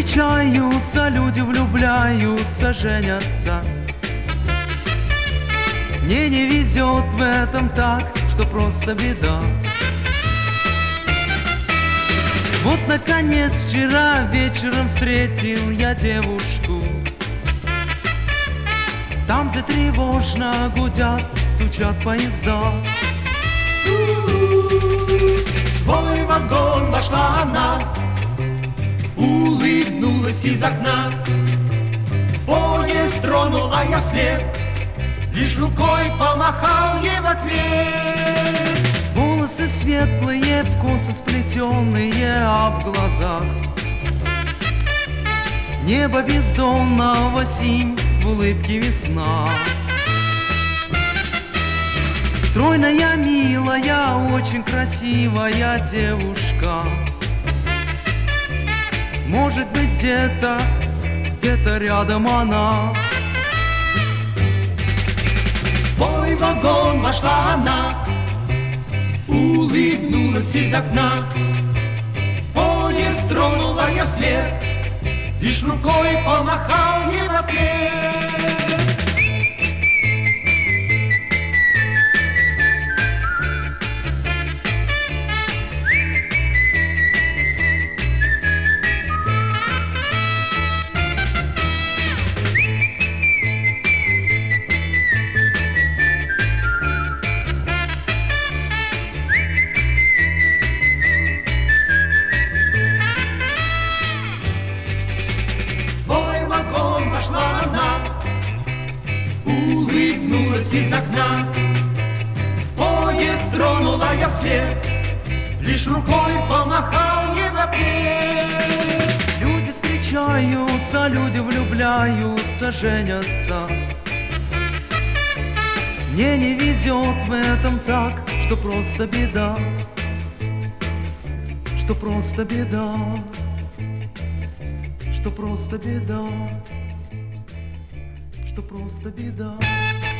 встречаются, люди влюбляются, женятся. Мне не везет в этом так, что просто беда. Вот, наконец, вчера вечером встретил я девушку. Там, где тревожно гудят, стучат поезда. В свой вагон вошла она, улыбнулась из окна. Поезд тронула я вслед, лишь рукой помахал ей в ответ. Волосы светлые, в косы сплетенные, а в глазах небо бездонного синь, в улыбке весна. Стройная, милая, очень красивая девушка. Может быть, где-то рядом она. В свой вагон вошла она, улыбнулась из окна. Поезд тронула я вслед, лишь рукой помахал ей в ответ. Вошла она, улыбнулась из окна. Поезд тронула я вслед, лишь рукой помахал ей в ответ. Люди встречаются, люди влюбляются, женятся. Мне не везет в этом так, что просто беда, что просто беда, что просто беда, что просто беда.